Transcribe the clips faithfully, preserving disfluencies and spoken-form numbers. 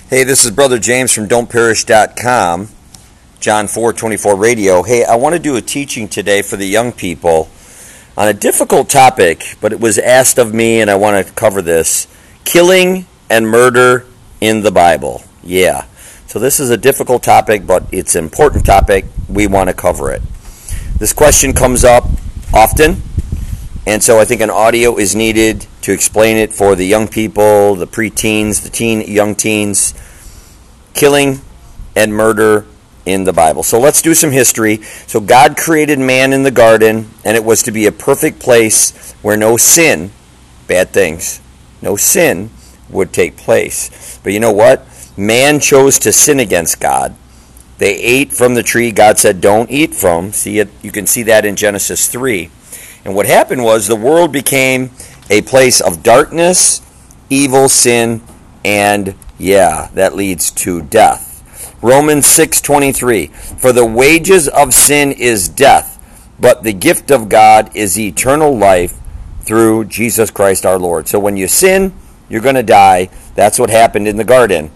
Hey, this is Brother James from don't perish dot com, John four twenty-four Radio. Hey, I want to do a teaching today for the young people on a difficult topic, but it was asked of me and I want to cover this. Killing and murder in the Bible. Yeah. So this is a difficult topic, but it's an important topic. We want to cover it. This question comes up often, and so I think an audio is needed to explain it for the young people, the preteens, the teen, young teens. Killing and murder in the Bible. So let's do some history. So God created man in the garden, and it was to be a perfect place where no sin, bad things, no sin would take place. But you know what? Man chose to sin against God. They ate from the tree God said don't eat from. See it? You can see that in Genesis three. And what happened was the world became a place of darkness, evil, sin, and yeah, that leads to death. Romans six twenty-three. For the wages of sin is death, but the gift of God is eternal life through Jesus Christ our Lord. So when you sin, you're going to die. That's what happened in the garden.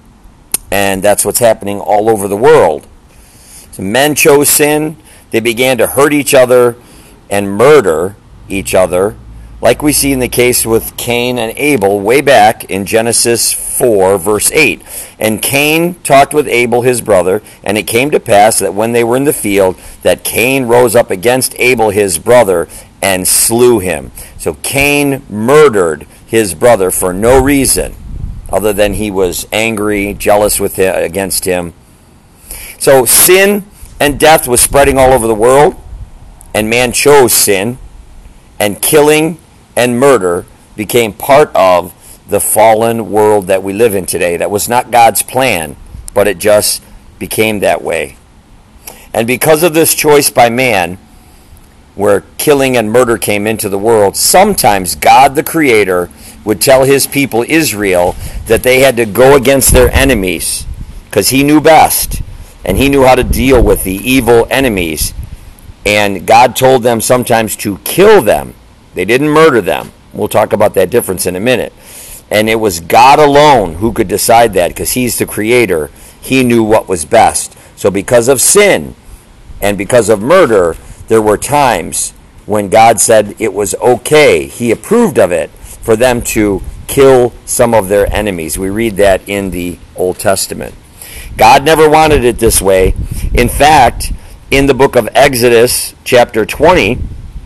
And that's what's happening all over the world. So men chose sin. They began to hurt each other and murder each other, like we see in the case with Cain and Abel way back in Genesis four, verse eight. And Cain talked with Abel, his brother, and it came to pass that when they were in the field, that Cain rose up against Abel, his brother, and slew him. So Cain murdered his brother for no reason other than he was angry, jealous with him, against him. So sin and death was spreading all over the world, and man chose sin, and killing and murder became part of the fallen world that we live in today. That was not God's plan, but it just became that way. And because of this choice by man, where killing and murder came into the world, sometimes God the Creator would tell his people Israel that they had to go against their enemies because he knew best and he knew how to deal with the evil enemies. And God told them sometimes to kill them. They didn't murder them. We'll talk about that difference in a minute. And it was God alone who could decide that because he's the Creator. He knew what was best. So because of sin and because of murder, there were times when God said it was okay. He approved of it for them to kill some of their enemies. We read that in the Old Testament. God never wanted it this way. In fact, in the book of Exodus, chapter twenty,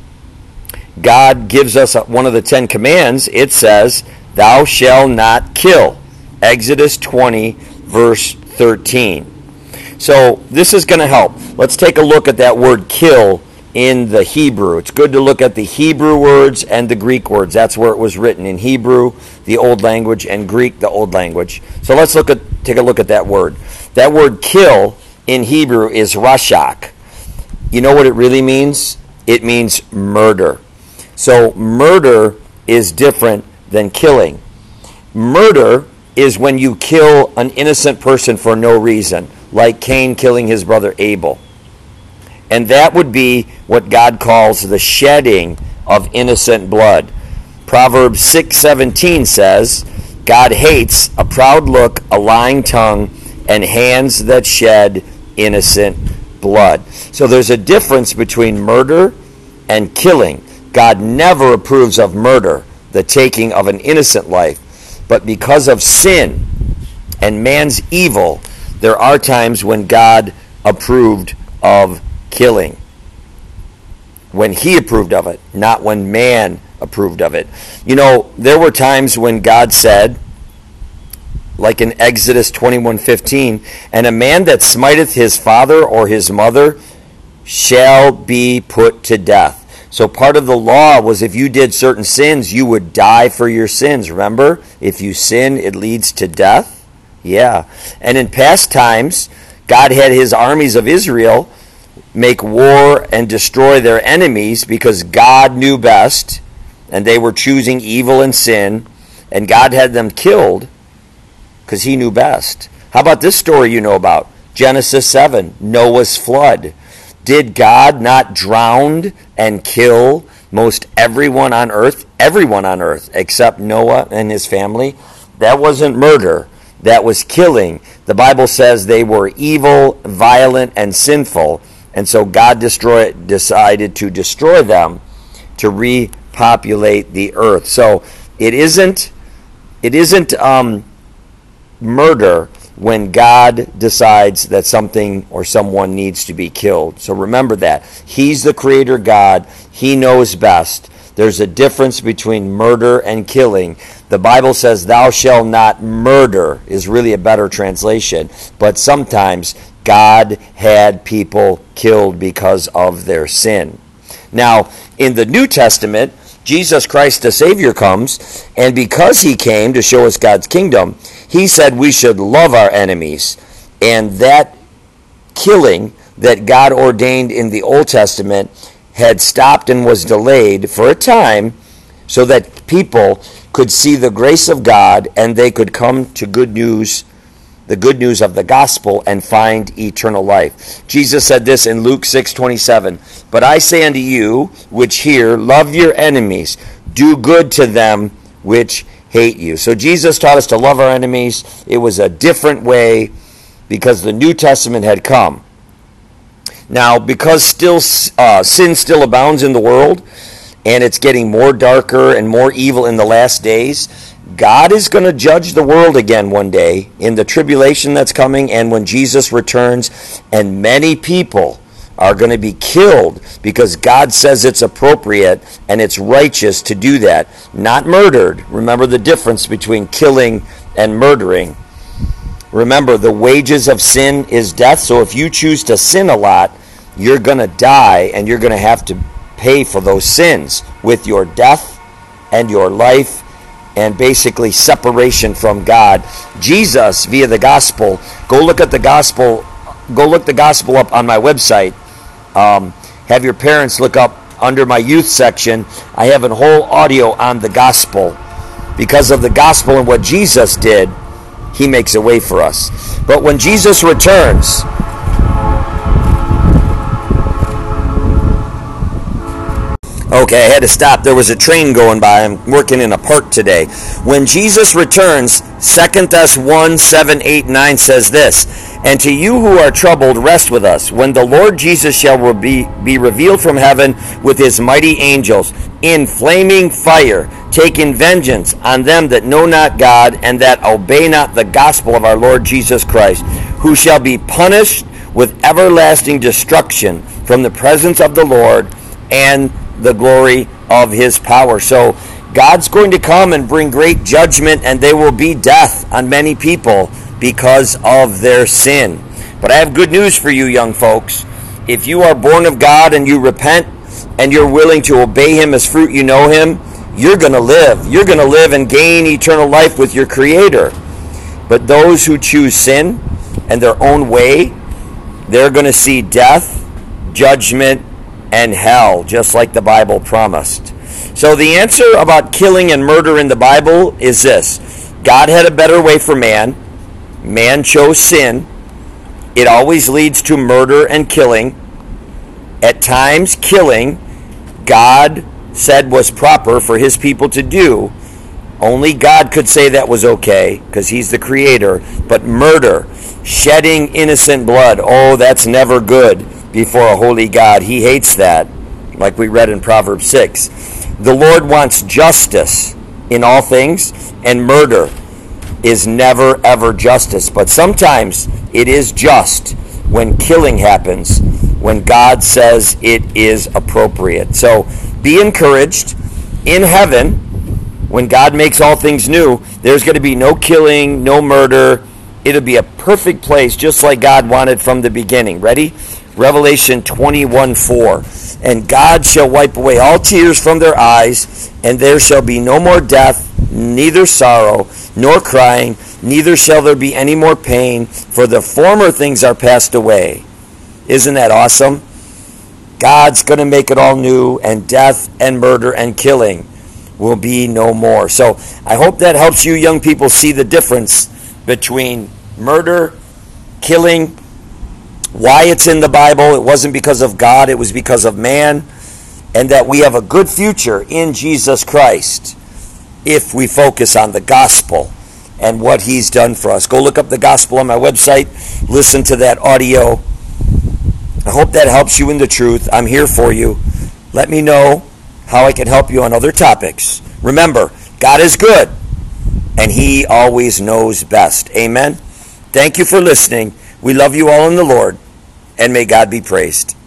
God gives us one of the Ten Commands. It says, thou shalt not kill. Exodus twenty, verse thirteen. So this is going to help. Let's take a look at that word kill in the Hebrew. It's good to look at the Hebrew words and the Greek words. That's where it was written, in Hebrew, the Old Language, and Greek, the Old Language. So let's look at take a look at that word. That word kill in Hebrew is rashak. You know what it really means? It means murder. So murder is different than killing. Murder is when you kill an innocent person for no reason, like Cain killing his brother Abel. And that would be what God calls the shedding of innocent blood. Proverbs six seventeen says, God hates a proud look, a lying tongue, and hands that shed innocent blood. So there's a difference between murder and killing. God never approves of murder, the taking of an innocent life. But because of sin and man's evil, there are times when God approved of killing. When he approved of it, not when man approved of it. You know, there were times when God said, like in Exodus twenty-one fifteen, and a man that smiteth his father or his mother shall be put to death. So part of the law was if you did certain sins, you would die for your sins. Remember? If you sin, it leads to death. Yeah. And in past times, God had his armies of Israel make war and destroy their enemies because God knew best, and they were choosing evil and sin, and God had them killed because he knew best. How about this story you know about? Genesis seven, Noah's flood. Did God not drown and kill most everyone on earth? Everyone on earth except Noah and his family. That wasn't murder. that was killing. The Bible says they were evil, violent, and sinful, and so God destroy, decided to destroy them to repopulate the earth. So it isn't, it isn't um, murder when God decides that something or someone needs to be killed. So remember that. He's the creator God. He knows best. There's a difference between murder and killing. The Bible says, thou shalt not murder, is really a better translation. But sometimes God had people killed because of their sin. Now, in the New Testament, Jesus Christ the Savior comes, and because he came to show us God's kingdom, he said we should love our enemies. And that killing that God ordained in the Old Testament had stopped and was delayed for a time so that people could see the grace of God and they could come to good news, the good news of the gospel, and find eternal life. Jesus said this in Luke six twenty-seven, but I say unto you which hear, love your enemies, do good to them which hate you. So Jesus taught us to love our enemies. It was a different way because the New Testament had come. Now, because still uh, sin still abounds in the world, and it's getting more darker and more evil in the last days, God is going to judge the world again one day in the tribulation that's coming and when Jesus returns, and many people are going to be killed because God says it's appropriate and it's righteous to do that. Not murdered. Remember the difference between killing and murdering. Remember, the wages of sin is death, so if you choose to sin a lot, you're going to die and you're going to have to pay for those sins with your death and your life and basically separation from God. Jesus, via the gospel, go look at the gospel, go look the gospel up on my website. Um, have your parents look up under my youth section. I have a whole audio on the gospel. Because of the gospel and what Jesus did, he makes a way for us. But when Jesus returns, okay, I had to stop. There was a train going by. I'm working in a park today. When Jesus returns, Second Thessalonians one, seven, eight, nine says this, and to you who are troubled, rest with us, when the Lord Jesus shall be, be revealed from heaven with his mighty angels, in flaming fire, taking vengeance on them that know not God, and that obey not the gospel of our Lord Jesus Christ, who shall be punished with everlasting destruction from the presence of the Lord and the glory of his power. So God's going to come and bring great judgment, and there will be death on many people because of their sin. But I have good news for you, young folks. If you are born of God and you repent and you're willing to obey him as fruit you know him, you're going to live. You're going to live and gain eternal life with your Creator. But those who choose sin and their own way, they're going to see death, judgment, and hell, just like the Bible promised. So the answer about killing and murder in the Bible is this. God had a better way for man. Man chose sin. It always leads to murder and killing. At times, killing, God said was proper for his people to do. Only God could say that was okay because he's the creator. But murder, shedding innocent blood, oh, that's never good before a holy God. He hates that, like we read in Proverbs six. The Lord wants justice in all things, and murder is never, ever justice. But sometimes it is just when killing happens, when God says it is appropriate. So be encouraged. In heaven, when God makes all things new, there's going to be no killing, no murder. It'll be a perfect place, just like God wanted from the beginning. Ready? Revelation twenty-one four. And God shall wipe away all tears from their eyes, and there shall be no more death, neither sorrow, nor crying, neither shall there be any more pain, for the former things are passed away. Isn't that awesome? God's going to make it all new, and death and murder and killing will be no more. So I hope that helps you young people see the difference between murder, killing, why it's in the Bible. It wasn't because of God, it was because of man, and that we have a good future in Jesus Christ if we focus on the gospel and what he's done for us. Go look up the gospel on my website. Listen to that audio. I hope that helps you in the truth. I'm here for you. Let me know how I can help you on other topics. Remember, God is good, and he always knows best. Amen. Thank you for listening. We love you all in the Lord, and may God be praised.